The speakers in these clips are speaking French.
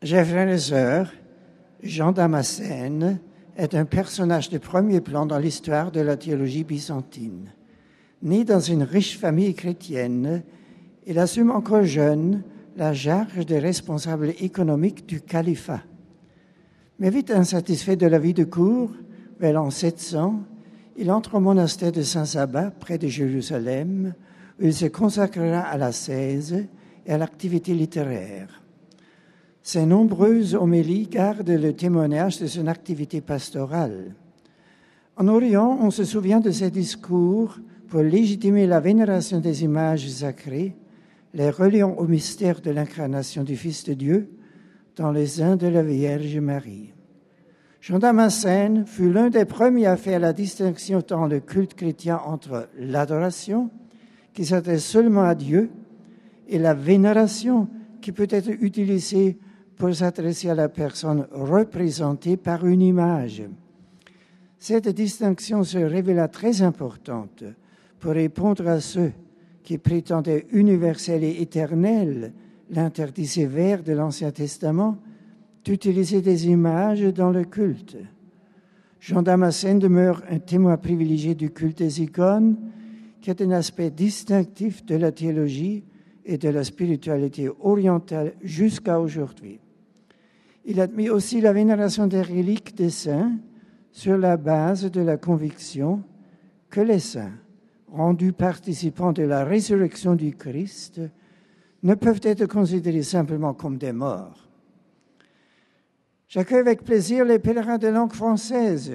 Chers frères et sœurs, Jean Damascène est un personnage de premier plan dans l'histoire de la théologie byzantine. Né dans une riche famille chrétienne, il assume encore jeune la charge de responsable économique du califat. Mais vite insatisfait de la vie de cour, vers l'an 700, il entre au monastère de Saint-Sabba, près de Jérusalem, où il se consacrera à l'ascèse et à l'activité littéraire. Ses nombreuses homélies gardent le témoignage de son activité pastorale. En Orient, on se souvient de ses discours pour légitimer la vénération des images sacrées, les reliant au mystère de l'incarnation du Fils de Dieu dans les seins de la Vierge Marie. Jean Damascène fut l'un des premiers à faire la distinction dans le culte chrétien entre l'adoration, qui s'adresse seulement à Dieu, et la vénération, qui peut être utilisée pour s'adresser à la personne représentée par une image. Cette distinction se révéla très importante pour répondre à ceux qui prétendaient universel et éternel l'interdit sévère de l'Ancien Testament d'utiliser des images dans le culte. Jean Damascène demeure un témoin privilégié du culte des icônes, qui est un aspect distinctif de la théologie et de la spiritualité orientale jusqu'à aujourd'hui. Il admet aussi la vénération des reliques des saints sur la base de la conviction que les saints, rendus participants de la résurrection du Christ, ne peuvent être considérés simplement comme des morts. J'accueille avec plaisir les pèlerins de langue française.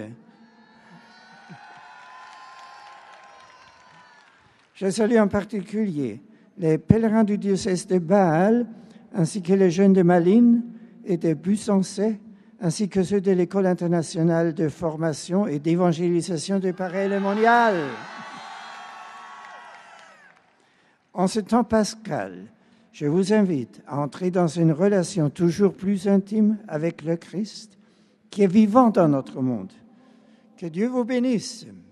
Je salue en particulier les pèlerins du diocèse de Bâle, ainsi que les jeunes de Malines et de Bussensais, ainsi que ceux de l'École internationale de formation et d'évangélisation de Paray-le-Monial. En ce temps pascal, je vous invite à entrer dans une relation toujours plus intime avec le Christ, qui est vivant dans notre monde. Que Dieu vous bénisse.